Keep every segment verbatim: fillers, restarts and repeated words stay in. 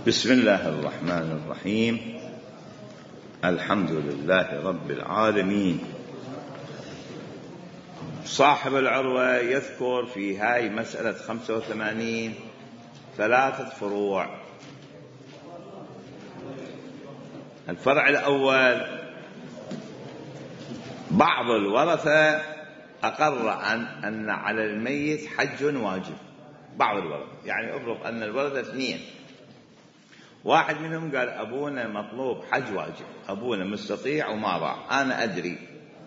بسم الله الرحمن الرحيم. الحمد لله رب العالمين. صاحب العروة يذكر في هاي مسألة خمسة وثمانين ثلاثة فروع. الفرع الأول: بعض الورثة أقر أن, أن على الميت حج واجب. بعض الورثة، يعني أفرض أن الورثة اثنين، واحد منهم قال أبونا مطلوب حج واجب، أبونا مستطيع وما راح، أنا أدري،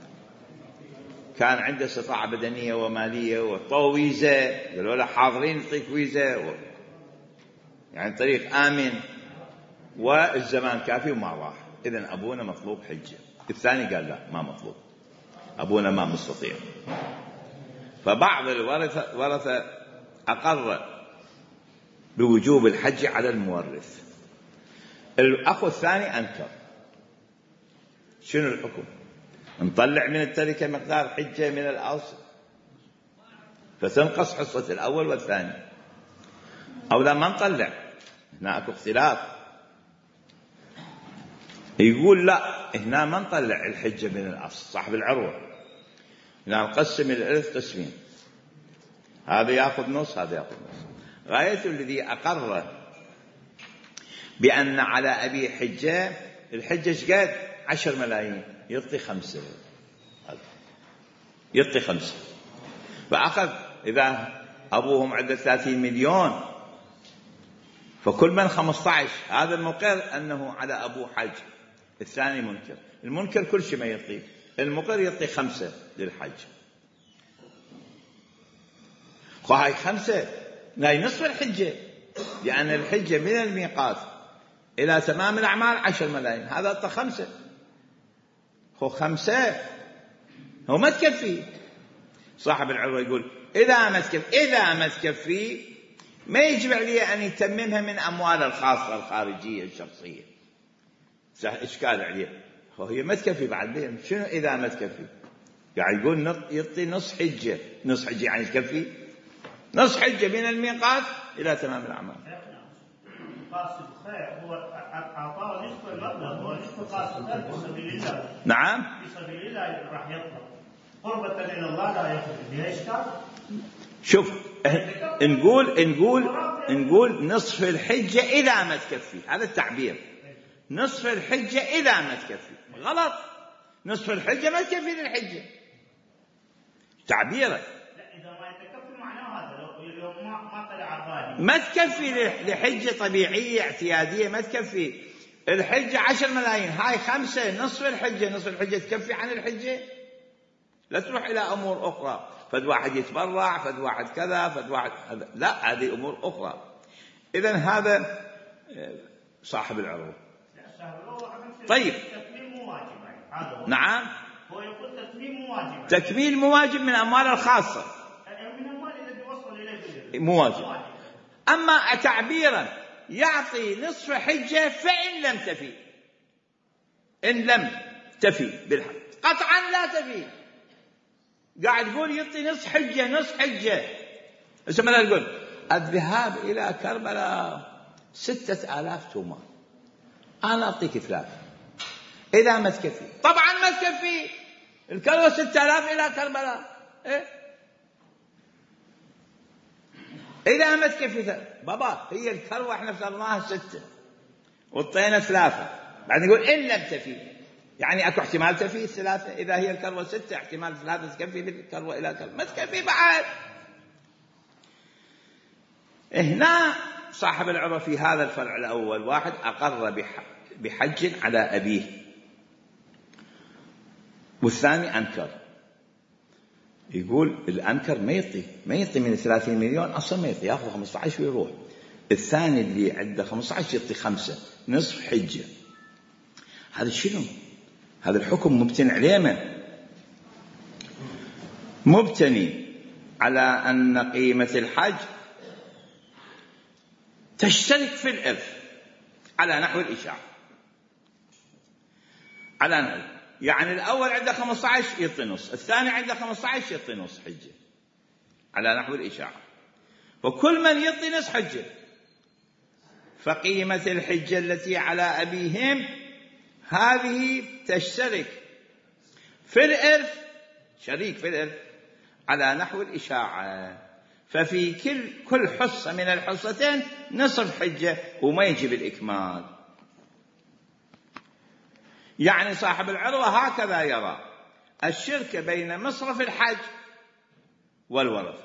كان عنده استطاعة بدنية ومالية وطو ويزا، قالوا له حاضرين نعطيك ويزا و... يعني طريق آمن والزمان كافي وما راح، إذن أبونا مطلوب حجة. الثاني قال لا، ما مطلوب، أبونا ما مستطيع. فبعض الورثة ورثة أقر بوجوب الحج على المورث. الأخ الثاني أنكر. شنو الحكم؟ نطلع من التركة مقدار حجة من الأصل فتنقص حصة الأول والثاني، أو لا ما نطلع؟ هنا أكو اختلاف. يقول لا، هنا ما نطلع الحجة من الأصل. صاحب العروة هنا نقسم الإرث قسمين، هذا يأخذ نص هذا يأخذ نص. غايته الذي أقر بأن على أبي حجة، الحجة شقد عشر ملايين، يعطي خمسة، يعطي خمسة. فأخذ إذا أبوهم عنده ثلاثين مليون فكل من خمسة عشر، هذا المقر أنه على أبو حج، الثاني منكر. المنكر كل شيء ما يعطي، المقر يعطي خمسة للحج. وهاي خمسة هاي نصف الحجة، لأن الحجة من الميقات إلى تمام الأعمال عشر ملايين، هذا أعطى خمسة. هو خمسة هو ما تكفي. صاحب العروة يقول إذا ما تكفي، إذا ما تكفي ما يجب عليه أن يتممها من أمواله الخاصة الخارجية الشخصية. إشكال عليه، هي ما تكفي بعد بهم. شنو إذا ما تكفي؟ يعني يقول يعطي نص حجة. نص حجة يعني تكفي نص حجة من الميقات إلى تمام الأعمال. قاصد خير هو أعطاه نصف المبلغ، هو نصف قاصد في سبيل الله. نعم، في سبيل الله راح يطلب قربة إلى الله، لا يخرج بها إشكال. شوف، نقول نقول نقول نصف الحجة إذا ما تكفي، هذا التعبير. نصف الحجة إذا ما تكفي، غلط. نصف الحجة ما تكفي للحجة، تعبيره. لا، إذا ما يتكفي معناه هذا، لو ما ما طلع عبالي ما تكفي لحجة طبيعية اعتيادية، ما تكفي. الحجة عشر ملايين، هاي خمسة، نصف الحجة. نصف الحجة تكفي عن الحجة؟ لا تروح إلى أمور أخرى، فد واحد يتبرع، فد واحد كذا، فد واحد هذا. لا، هذه أمور أخرى. إذن هذا صاحب العروة. طيب، نعم، هو يقول تكميل مواجب. تكميل مواجب من أموال الخاصة، من أموال الذي وصل إليه مواجب. أما تعبيرا يعطي نصف حجة فإن لم تفي، إن لم تفي بالحق قطعا لا تفي. قاعد يقول يعطي نصف حجة، نصف حجة. مثلا يقول الذهاب إلى كربلاء ستة آلاف تومان، أنا أعطيك ثلاثة إذا ما تكفي. طبعا ما تكفي، الكروة ستة آلاف إلى كربلاء، إيه؟ إذا ما تكفي بابا، هي الكروة احنا افترضناها ستة وطينا ثلاثة، بعد نقول إن لم تفي، يعني أكو احتمال تفي الثلاثة. إذا هي الكروة ستة، احتمال ثلاثة تكفي بالكروة إلى كروة، ما تكفي بعد. هنا صاحب العروة في هذا الفرع الأول: واحد أقر بحج على أبيه، والثاني أنكر. يقول الأنكر ما يعطي ما يعطي من ثلاثين مليون أصلا، ما يعطي، يأخذ خمسة عشر ويروح. الثاني اللي عنده خمسة عشر يعطي خمسة، نصف حجة. هذا شنو؟ هذا الحكم مبتني عليه، ما مبتني على أن قيمة الحج تشترك في الإرث على نحو الإشاعة. على نحو، يعني الأول عنده خمسة عشر يعطي نص، الثاني عنده خمسة عشر يعطي نص حجة على نحو الإشاعة. وكل من يعطي نص حجة فقيمة الحجة التي على أبيهم هذه تشترك في الإرث، شريك في الإرث على نحو الإشاعة، ففي كل كل حصة من الحصتين نصف حجة وما يجب الإكمال. يعني صاحب العروة هكذا يرى الشركة بين مصرف الحج والورثة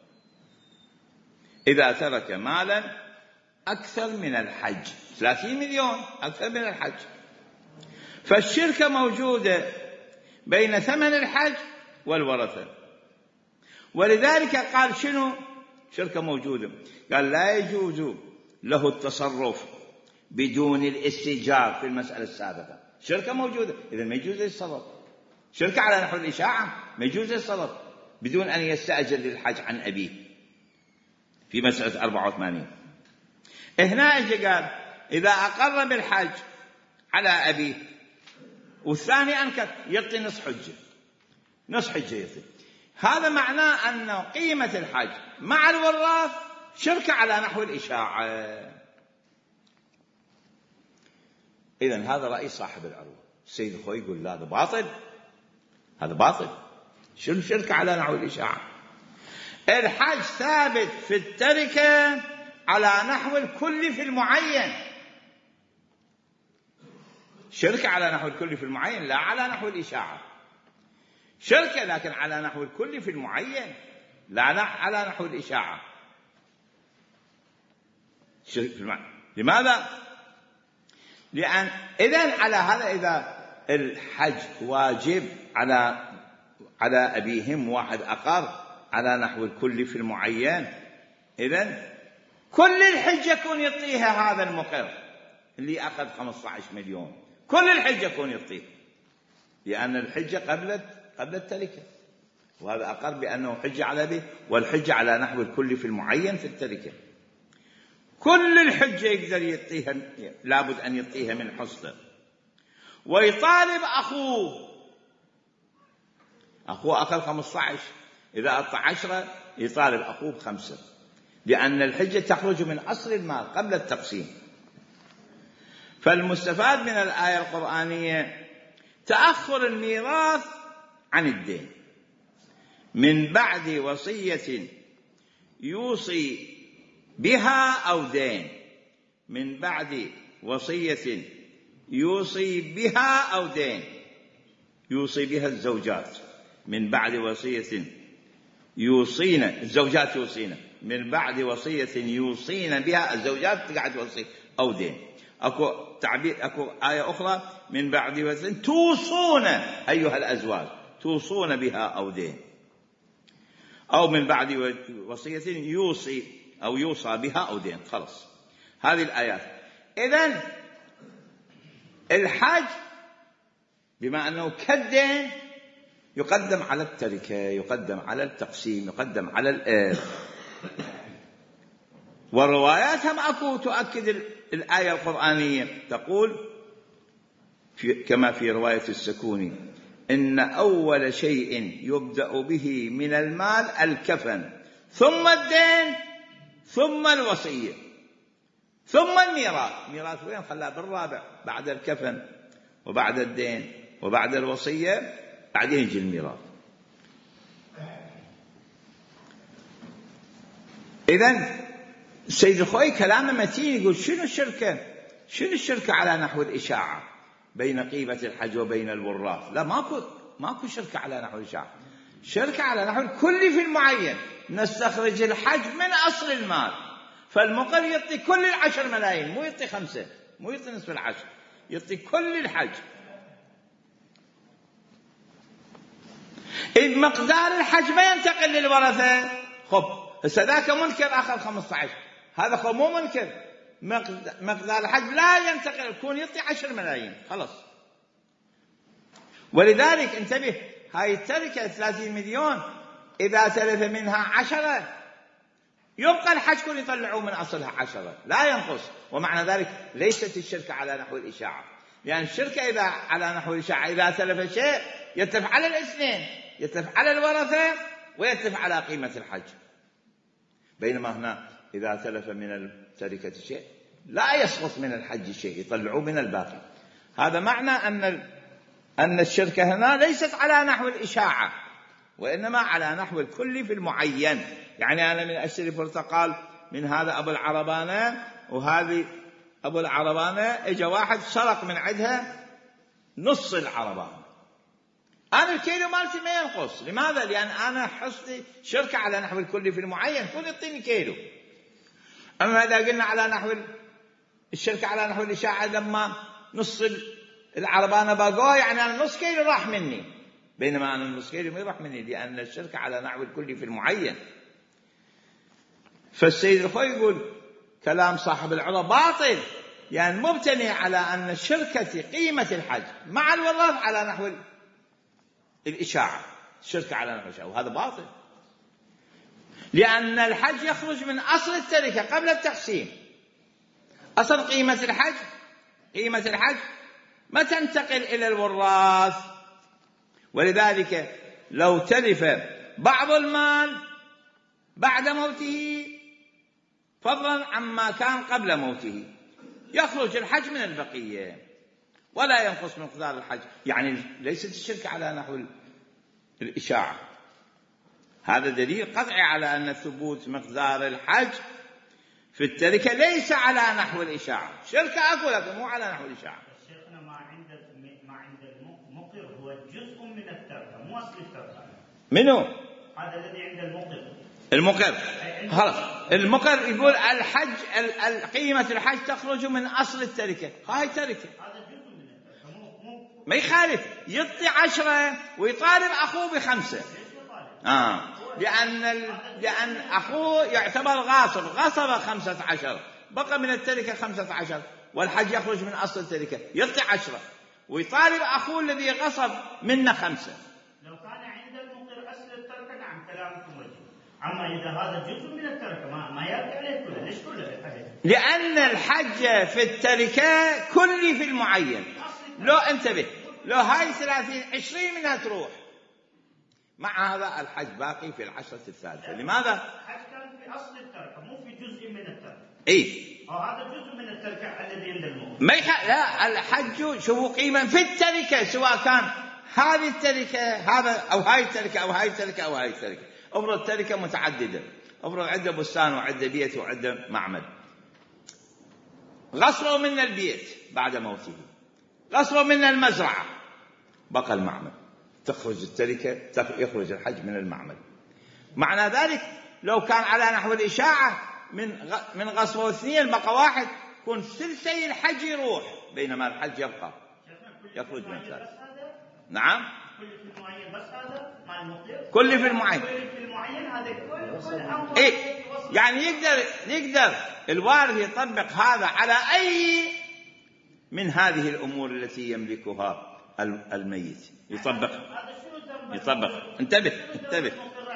إذا ترك مالا أكثر من الحج، ثلاثين مليون أكثر من الحج، فالشركة موجودة بين ثمن الحج والورثة، ولذلك قال شنو شركة موجودة؟ قال لا يجوز له التصرف بدون الاستئجار في المسألة السابقة. شركة موجودة إذا ما يجوز التصرف، شركة على نحو الإشاعة ما يجوز التصرف بدون أن يستأجر للحج عن أبيه في مسألة أربعة وثمانين. هنا اجى قال إذا أقر بالحج على أبيه والثاني أنكر يعطي نصف حجة، نصف حجة يعطي. هذا معناه أن قيمة الحج مع الوراث شركة على نحو الإشاعة. إذن هذا رأي صاحب العروة. السيد الخوي يقول لا هذا باطل، هذا باطل، شنو شركة على نحو الإشاعة؟ الحج ثابت في التركة على نحو الكل في المعين، شركة على نحو الكل في المعين لا على نحو الإشاعة، شركة لكن على نحو الكل في المعين لا على نحو الإشاعة. لماذا؟ لأن إذن على هذا إذا الحج واجب على على أبيهم واحد أقر على نحو الكل في المعين، إذن كل الحج يكون يعطيها هذا المقر اللي أخذ خمسة عشر مليون، كل الحج يكون يعطيه، لأن الحجة قبل قبل التركة، وهذا أقر بأنه حجة على أبيه، والحجة على نحو الكل في المعين في التركة. كل الحجة يقدر يعطيها، لابد أن يعطيها من حصته، ويطالب أخوه، أخوه أخذ خمسة عشر، إذا أعطى عشرة يطالب أخوه بخمسة، لأن الحجة تخرج من أصل المال قبل التقسيم. فالمستفاد من الآية القرآنية تأخر الميراث عن الدين من بعد وصية يوصي بها أو دين، من بعد وصية يوصي بها أو دين، يوصي بها الزوجات، من بعد وصية يوصين الزوجات يوصين، من بعد وصية يوصين بها الزوجات قاعد توصي أو دين. أكو تعبير، أكو آية أخرى من بعد وصية توصون أيها الأزواج، توصون بها أو دين، أو من بعد وصية يوصي أو يوصى بها أو دين. خلص هذه الآيات. إذن الحج بما أنه كالدين يقدم على التركة، يقدم على التقسيم، يقدم على الإرث. والروايات هم أكو تؤكد الآية القرآنية، تقول في كما في رواية السكوني إن أول شيء يبدأ به من المال الكفن، ثم الدين، ثم الوصية، ثم الميراث. ميراث وين خلاه بالرابع بعد الكفن وبعد الدين وبعد الوصية، بعدين يجي الميراث. إذن السيد الخوي كلامه متين، يقول شنو الشركة؟ شنو الشركة على نحو الإشاعة بين قيمة الحج وبين الوراث؟ لا ماكو ماكو شركة على نحو الإشاعة، شركة على نحو الكل في المعين. نستخرج الحج من أصل المال، فالمقر يعطي كل العشر ملايين، مو يعطي خمسة، مو يعطي نصف العشر، يعطي كل الحج. إذ مقدار الحج ما ينتقل للورثة. خب هسه ذاك منكر أخذ خمسة عشر، هذا خب مو منكر، مقدار الحج لا ينتقل، يكون يعطي عشر ملايين خلص. ولذلك انتبه، هاي التركة ثلاثين مليون إذا تلف منها عشرة يبقى الحج كل يطلعوا من أصلها عشرة لا ينقص. ومعنى ذلك ليست الشركة على نحو الإشاعة، لأن يعني الشركة إذا على نحو الإشاعة إذا تلف شيء يتلف على الاثنين، يتلف على الورثة ويتلف على قيمة الحج، بينما هنا إذا تلف من التركة شيء لا يسقط من الحج شيء، يطلعوه من الباقي. هذا معنى أن أن الشركة هنا ليست على نحو الإشاعة، وإنما على نحو الكل في المعين. يعني أنا من أشتري برتقال من هذا أبو العربانة، وهذه أبو العربانة إجا واحد سرق من عندها نص العربانة، أنا الكيلو مالتي ما ينقص. لماذا؟ لأن أنا حصتي شركة على نحو الكل في المعين، كل يعطيني كيلو. أما إذا قلنا على نحو الشركة على نحو الإشاعة، لما نص العربانة باقوها يعني أنا نص كيلو راح مني، بينما أنا النص كيلو ما راح مني، لأن الشركة على نحو الكل في المعين. فالسيد الخوي يقول كلام صاحب العروة باطل، يعني مبتني على أن الشركة قيمة الحج مع الوراث على نحو الإشاعة، الشركة على نحو الإشاعة، وهذا باطل، لأن الحج يخرج من أصل التركة قبل التقسيم. أصل قيمة الحج قيمة الحج ما تنتقل إلى الوراث، ولذلك لو تلف بعض المال بعد موته فضلا عما كان قبل موته يخرج الحج من البقية ولا ينقص مقدار الحج. يعني ليست الشركة على نحو الإشاعة. هذا دليل قطعي على أن ثبوت مقدار الحج في التركة ليس على نحو الإشاعة. شركة أقول لكم مو على نحو الإشاعة. شيخنا ما عند ما عند المقر هو جزء من التركة مو أصل التركة. منو؟ هذا الذي عند المقر. المقر خلاص، المقر يقول الحج قيمة الحج تخرج من أصل التركة، هاي تركة، هذا جزء من التركة مو مو ما يخالف يعطي عشرة ويطالب أخوه بخمسة. آه. لأن لأن أخوه يعتبر غاصب، غصب خمسة عشر، بقى من التركة خمسة عشر، والحج يخرج من أصل التركة، يعطي عشرة ويطالب أخوه الذي غصب منا خمسة. لو كان عند المقر أصل التركة نعم كلامكم وجه، أما إذا هذا جزء من التركة ما ما يرجع عليه كله. ليش كله؟ لأن الحج في التركة كلي في المعين. لو انتبه، لو هاي ثلاثين عشرين منها تروح، مع هذا الحج باقي في العشرة الثالثة. لماذا؟ الحج كان في أصل التركة مو في جزء من التركة. إيه؟ أو هذا جزء من التركة الذي عند المقر. ما يخ... لا، الحج شو قيمة في التركة، سواء كان هذه التركة هذا أو هاي التركة أو هاي التركة أو هاي التركة. أفرض التركة متعددة، أفرض عنده بستان وعنده بيت وعنده معمل، غصبوا منا البيت بعد موته، غصبوا منا المزرعة، بقى المعمل، تخرج التركة، يخرج الحج من المعمل. معنى ذلك لو كان على نحو الإشاعة من من غصبه اثنين بقى واحد، كون ثلثي الحج يروح، بينما الحج يبقى يخرج من ثلاث. نعم، كل في المعين بس هذا مع المقر. كل في المعين. كل في المعين هذا كل كل إيه؟ يعني يقدر يقدر الوارث يطبق هذا على أي من هذه الأمور التي يملكها الميت، يطبق يطبق انتبه انتبه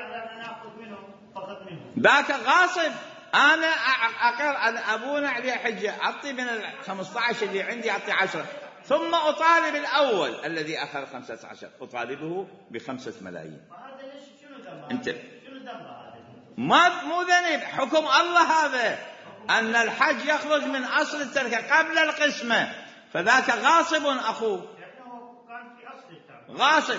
ذاك غاصب. أنا أقر أن أبونا عليه حجة، أعطي من الخمسة عشر اللي عندي أعطي عشرة، ثم أطالب الأول الذي أخذ خمسة عشر أطالبه بخمسة ملايين. انتبه، ما مو ذنب، حكم الله هذا، أن الحج يخرج من أصل التركة قبل القسمة، فذاك غاصب أخوه، غاصب.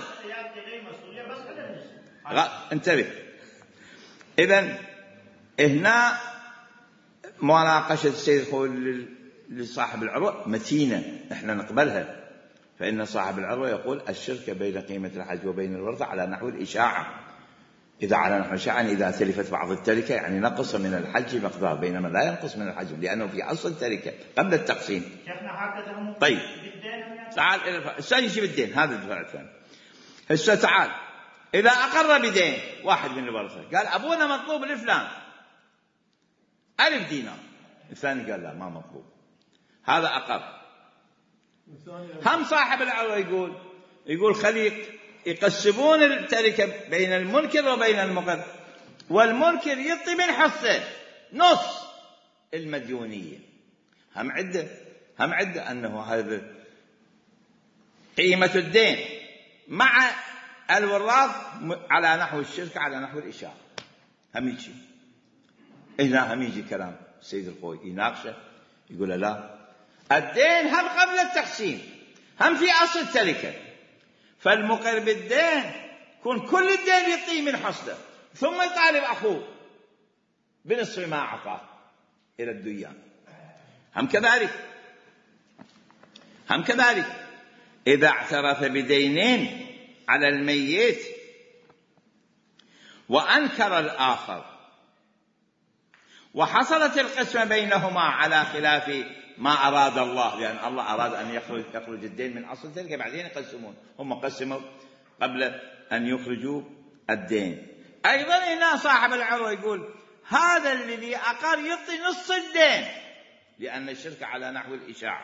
غ... انتبه. إذن هنا مناقشة السيد الخوي لصاحب العروة متينة، نحن نقبلها، فإن صاحب العروة يقول الشركة بين قيمة الحج وبين الورثة على نحو الإشاعة. إذا على نحو الإشاعة إذا تلفت بعض التركة يعني نقص من الحج مقدار، بينما لا ينقص من الحج لأنه في أصل التركة قبل التقسيم. طيب تعال الثاني شيء بالدين، هذا الدفاع الثاني. هسه تعال، إذا أقر بدين واحد من الورثة قال أبونا مطلوب لفلان ألف دينار، الثاني قال لا ما مطلوب، هذا أقر. هم صاحب العروة يقول يقول خليق يقسمون التركة بين المنكر وبين المقر، والمنكر يعطي من حصه نص المديونية. هم عدة هم عدة أنه هذا قيمة الدين مع الوراث على نحو الشركة على نحو الإشاعة. هم يجي هنا هم يجي كلام السيد الخوي يناقشه، يقول لا، الدين هم قبل التقسيم، هم في أصل التركة، فالمقر بالدين يكون كل الدين يعطيه من حصله، ثم يطالب أخوه بنصف ما أعطاه إلى الديان. هم كذلك هم كذلك إذا اعترف بدينين على الميت وأنكر الآخر وحصلت القسمة بينهما على خلاف ما أراد الله، لأن الله أراد أن يخرج, يخرج الدين من أصل تلك، بعدين يقسمون، هم قسموا قبل أن يخرجوا الدين. أيضا هنا صاحب العروة يقول هذا الذي أقر يعطي نص الدين، لأن الشرك على نحو الإشاعة،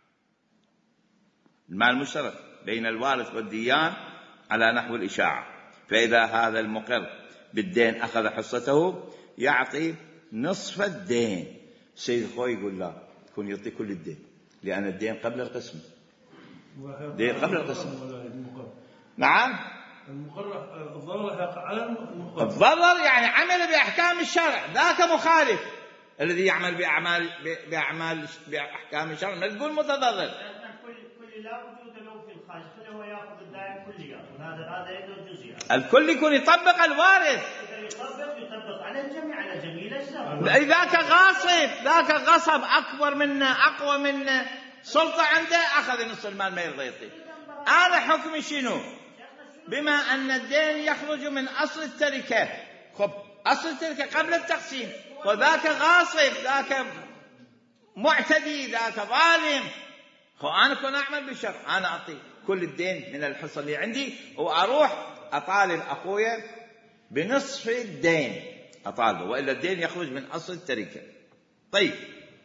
المال المشترك بين الوارث والديان على نحو الإشاعة، فإذا هذا المقر بالدين أخذ حصته يعطي نصف الدين. سيد خوي يقول لا، يكون يعطي كل الدين، لأن الدين قبل القسم، دين قبل القسم. نعم، الضرر على المقر، الضرر يعني عمل بأحكام الشرع، ذاك مخالف. الذي يعمل بأعمال بأعمال بأحكام الشرع نقول متضرر. كل لا وجود له في الخارج، فهو يأخذ الدائم كليات، وهذا هذا يدل جزئيات. الكل يكون يطبق الوارث، يطبق يطبق على الجميع، على جميع الأجزاء. ذاك غاصب، ذاك غصب أكبر منا، أقوى منا، سلطة عنده، أخذ نصف المال ما يرضى يعطيه. أنا حكمي شنو؟ بما أن الدين يخرج من أصل التركة، خب أصل التركة قبل التقسيم، وذاك غاصب، ذاك معتدي، ذاك ظالم، خو أنا كن أعمل بالشرع، أنا أعطي كل الدين من الحصة اللي عندي، وأروح أطالب أخويا بنصف الدين، أطالبه، وإلا الدين يخرج من أصل التركة. طيب،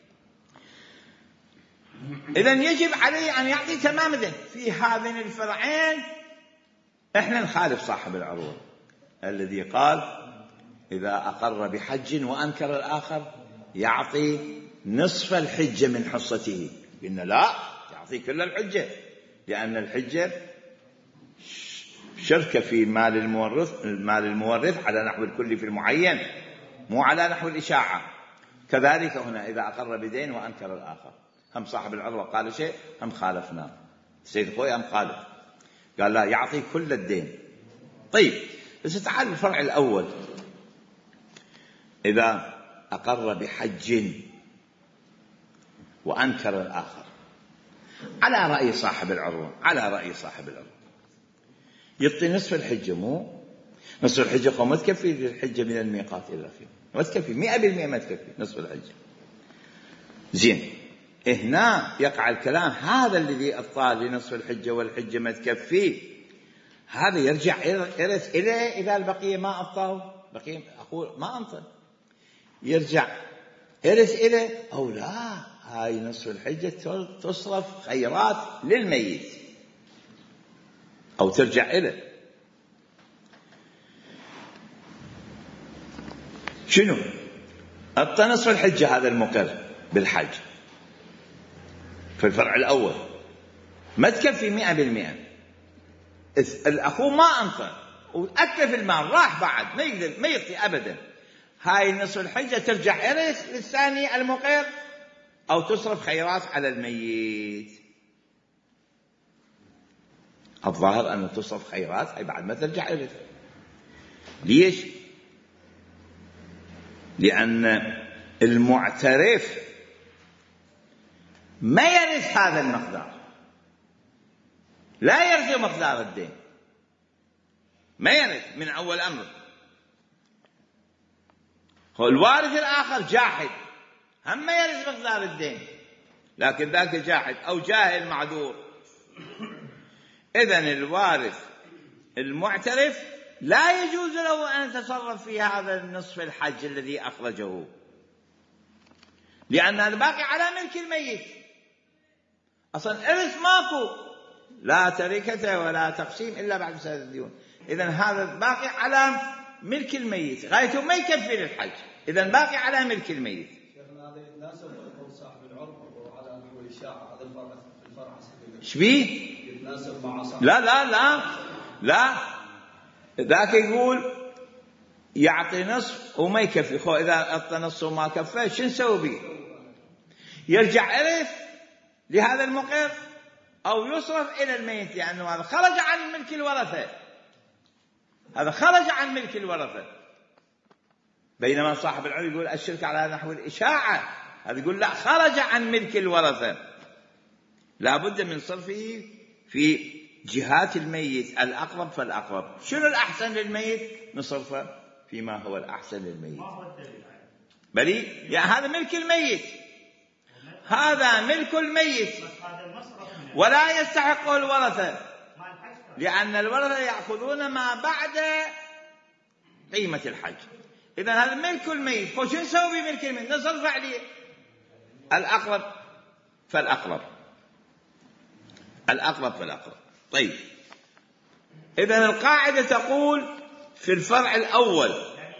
إذن يجب عليه أن يعطي تمام الدين. في هذين الفرعين إحنا نخالف صاحب العروة الذي قال إذا أقر بحج وأنكر الآخر يعطي نصف الحجة من حصته. قلنا لا، يعطي كل الحجة، لأن الحجة شركة في مال المورث، المال المورث على نحو الكل في المعين، مو على نحو الإشاعة. كذلك هنا إذا أقر بدين وأنكر الآخر، هم صاحب العروة قال شيء، هم خالفنا، سيد خوي هم خالف، قال لا، يعطي كل الدين. طيب، بس تعال الفرع الأول، إذا أقر بحج وأنكر الآخر، على رأي صاحب العروة، على رأي صاحب العروة يعطي نصف الحجة، مو نصف الحجة، خو ما تكفي الحجة من الميقات إلى آخره، ما تكفي مئة بالمئة، ما تكفي نصف الحجة. زين، هنا يقع الكلام، هذا الذي أبطال لنصف الحجة والحجة ما تكفي، هذا يرجع إرث إليه إذا البقية ما أبطاه، بقية أقول ما أنطل، يرجع إرث إليه أو لا، هاي نصف الحجة تصرف خيرات للميت أو ترجع إليه. شنو أبطى نصف الحجة؟ هذا المقر بالحج في الفرع الأول ما تكفي مئة بالمئة، الأخو ما أنطى وأتلف المال، راح بعد ما يقدر ما يعطي أبدا، هاي نصف الحجة ترجع إرث للثاني المقر أو تصرف خيرات على الميت. الظاهر أن تصرف خيرات هاي بعد ما ترجع إرث. ليش؟ لأن المعترف ما يرث هذا المقدار، لا يرث مقدار الدين، ما يرث من أول أمر. هو الوارث الآخر جاحد، هم ما يرث مقدار الدين، لكن ذاك جاحد أو جاهل معذور. إذن الوارث المعترف لا يجوز له أن يتصرف في هذا النصف الحج الذي أخرجه، لأن الباقي على ملك الميت، أصلا إرث ماكو، لا تركة ولا تقسيم إلا بعد سداد الديون. إذن هذا الباقي على ملك الميت، غايته ما يكفي للحج، إذن باقي على ملك الميت. شيخنا هذا يتناسب مع صاحب العرف وعلى نحو الإشاعة، هذا الفرع الفرع شبيه؟ يتناسب مع صاحب. لا لا لا لا، ذاك يقول يعطي نصف وما يكفي، خو إذا أعطى نصف وما كفى شو نسوي به؟ يرجع إرث لهذا المقر أو يصرف إلى الميت، لأنه هذا خرج عن ملك الورثة، هذا خرج عن ملك الورثة. بينما صاحب العلم يقول الشرك على نحو الإشاعة، هذا يقول لا، خرج عن ملك الورثة، لا بد من صرفه في جهات الميت، الأقرب فالأقرب. شنو الأحسن للميت؟ نصرفه فيما هو الأحسن للميت. بلي يعني هذا ملك الميت، هذا ملك الميت ولا يستحقه الورثة، لأن الورثة يأخذون ما بعد قيمة الحج. إذن هذا ملك الميت، فشو نسوي بملك الميت؟ نصرف عليه الأقرب فالأقرب، الأقرب فالأقرب. طيب، إذن القاعدة تقول في الفرع الأول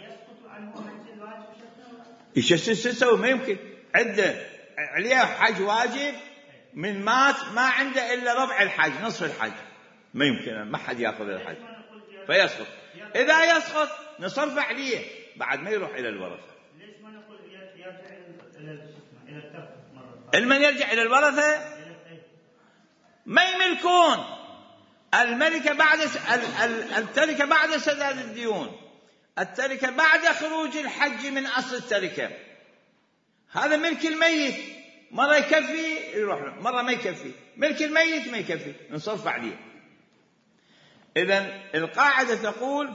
إيش يسوي؟ ما يمكن، عنده عليه حج واجب، من مات ما عنده إلا ربع الحج، نصف الحج، ما يمكن، ما حد يأخذ الحج فيسقط. إذا يسقط نصرف عليه بعد ما يروح إلى الورثة. ليش ما نقول يرجع إلى الترك مرة؟ المن يرجع إلى الورثة ما يملكون الملكة بعد التركة بعد سداد الديون، التركة بعد خروج الحج من أصل التركة. هذا ملك الميت، مرة يكفي يروح، مرة ما يكفي، ملك الميت ما يكفي، نصرف عليه. إذن القاعدة تقول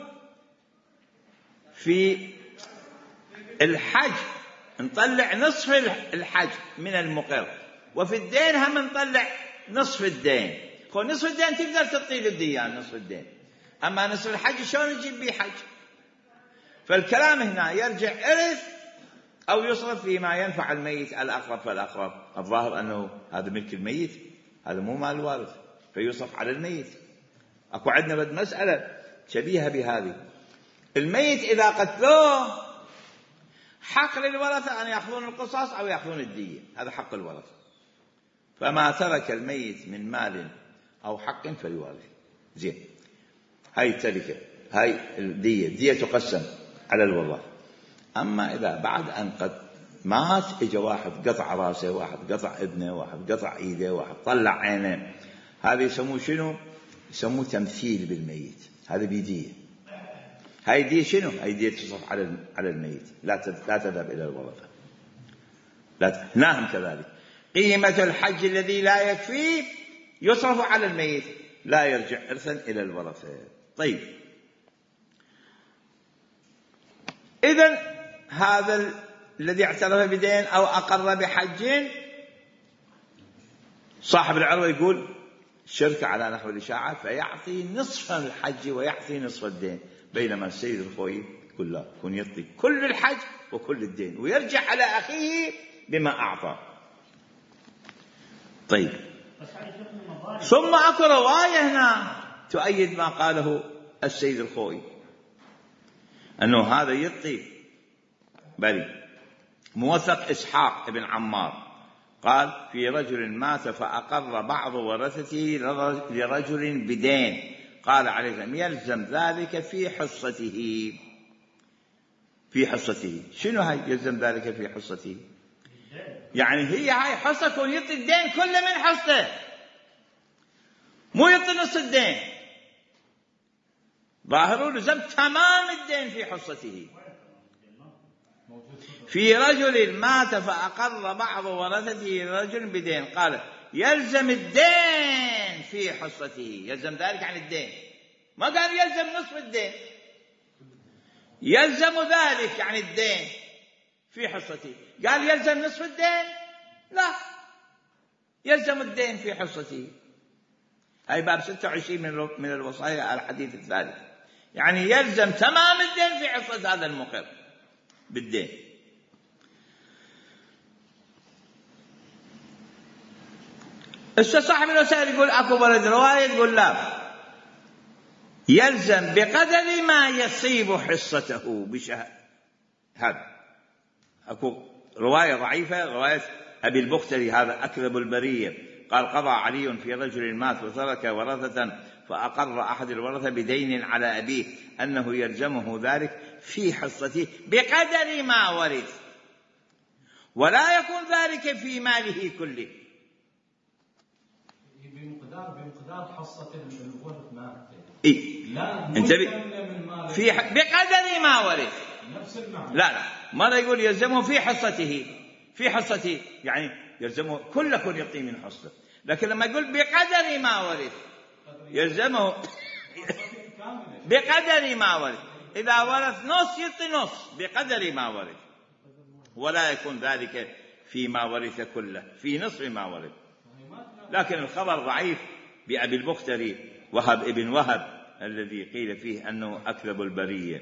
في الحج نطلع نصف الحج من المقر، وفي الدين هم نطلع نصف الدين. نصف الدين تقدر تطيل الديان نصف الدين، أما نصف الحج شلون نجيب به حج؟ فالكلام هنا يرجع إرث أو يصرف فيما ينفع الميت، الأقرب فالأقرب. الظاهر أنه هذا ملك الميت، هذا مو مال الوارث، فيصرف على الميت. أكو عندنا بد مسألة شبيهة بهذه، الميت إذا قتلوه حق للورثة أن يأخذون القصاص أو يأخذون الدية، هذا حق الورثة. فما ترك الميت من مال أو حق فليورث. زين، هاي التركة، هاي الدية، الدية تقسم على الوراث. أما إذا بعد أن قد مات إجا واحد قطع راسه، واحد قطع ابنه، واحد قطع إيده، واحد طلع عينه، هذا يسموه شنو؟ يسموه تمثيل بالميت، هذا بيدية. هاي دية شنو؟ هاي دية تصرف على على الميت، لا لا تذهب إلى الورثة. لا هناهم كذلك، قيمة الحج الذي لا يكفي يصرف على الميت، لا يرجع إرثا إلى الورثة. طيب، إذن هذا الذي اعترف بدين أو أقر بحج، صاحب العروة يقول شركة على نحو الإشاعة، فيعطي نصف الحج ويعطي نصف الدين. بينما السيد الخوي يقول لا، كن يعطي كل الحج وكل الدين ويرجع على أخيه بما أعطى. طيب، ثم أكو رواية هنا تؤيد ما قاله السيد الخوي، أنه هذا يعطي. بل موثق إسحاق ابن عمار قال في رجل مات فأقر بعض ورثته لرجل بدين، قال عليه السلام يلزم ذلك في حصته. في حصته شنو هاي يلزم ذلك في حصته؟ يعني هي هاي حصة، كون يعطي الدين كله من حصته، مو يعطي نص الدين. ظاهروا لزم تمام الدين في حصته. في رجل مات فأقر بعض ورثته لرجل بدين، قال يلزم الدين في حصته، يلزم ذلك عن الدين، ما قال يلزم نصف الدين، يلزم ذلك عن الدين في حصته. قال يلزم نصف الدين؟ لا، يلزم الدين في حصته. هاي باب ستة وعشرين من الوصايا الحديث الثالث، يعني يلزم تمام الدين في حصة هذا المقر بالدين. صاحب الوسائل يقول اكو بلد رواية تقول لا، يلزم بقدر ما يصيب حصته بشهادة. هذا اكو رواية ضعيفة، رواية أبي البختري، هذا أكذب البرية، قال قضى علي في رجل مات وترك ورثة فأقر أحد الورثة بدين على أبيه أنه يلزمه ذلك في حصته بقدر ما ورث، ولا يكون ذلك في ماله كله. بمقدار بمقدار حصة الورث ما إيه؟ لا انتبه من ماله في ح... بقدر ما ورث. نفس المعنى. لا لا مرة يقول يلزمه في حصته، في حصته يعني يلزمه كلكم يعطيه من حصته، لكن لما يقول بقدر ما ورث يلزمه بقدر ما ورث. إذا ورث نص يعطي نص بقدر ما ورث، ولا يكون ذلك فيما ورث كله، في نصف ما ورث. لكن الخبر ضعيف بأبي البختري وهب ابن وهب الذي قيل فيه أنه أكذب البرية.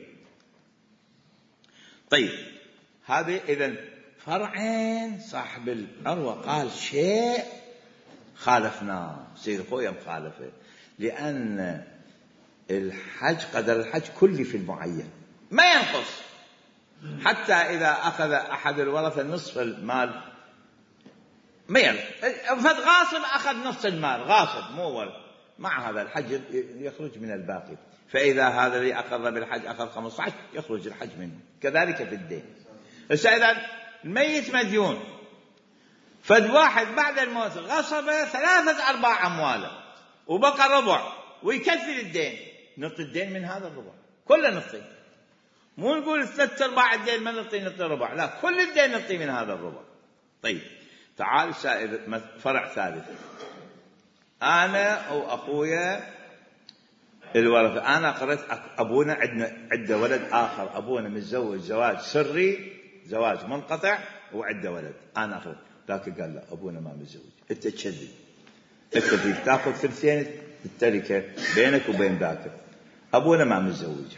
طيب هذه إذن فرعين. صاحب العروة قال شيء خالفناه، سيد خويا مخالفه، لأن الحج قدر الحج كلي في المعين ما ينقص، حتى إذا أخذ أحد الورثة نصف المال ما ينقص. فغاصب أخذ نصف المال غاصب مو ورث، مع هذا الحج يخرج من الباقي. فإذا هذا اللي أخذ بالحج أخذ خمسة عشر يخرج الحج منه. كذلك في الدين. إذا الميت مديون، فد واحد بعد الموت غصب ثلاثة أرباع أمواله وبقى ربع ويكفي الدين، نعطي الدين من هذا الربع كله نعطي، مو نقول ثلاثة أرباع الدين ما نعطي نعطي ربع، لا كل الدين نعطي من هذا الربع. طيب تعال سائر فرع ثالث. أنا وأخويا الورثة، أنا قرأت أبونا عندنا عدة ولد آخر، أبونا متزوج زواج سري زواج منقطع وعدة ولد، أنا أخذ ذاك قال لا أبونا ما متزوج، أنت تشذب، أنت فيك تأخذ ثلثين التركة بينك وبين ذاك، أبونا ما متزوج.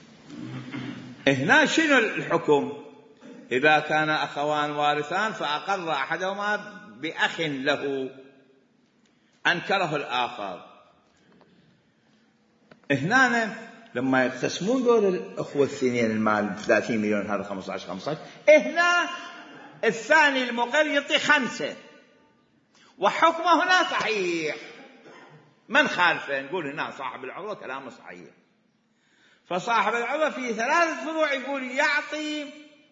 هنا شنو الحكم؟ إذا كان أخوان وارثان فأقر أحدهما بأخ له أنكره الآخر، هنا لما يقتسمون دول الأخوة الثنين المال ثلاثين مليون هذا خمسة عشر خمسة عشر، هنا الثاني المقر يعطي خمسة، وحكمه هنا صحيح من خالفه نقول هنا صاحب العروة كلامه صحيح. فصاحب العروة في ثلاثة فروع يقول يعطي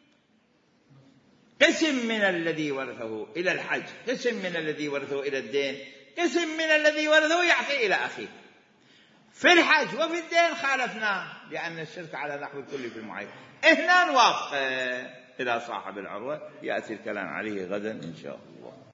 قسم من الذي ورثه إلى الحج، قسم من الذي ورثه إلى الدين، قسم من الذي ورثه يعطي إلى أخيه. في الحج وفي الدين خالفناه لأن الشرك على نحو الكل في المعين. هنا نوافق إلى صاحب العروة، يأتي الكلام عليه غدا إن شاء الله.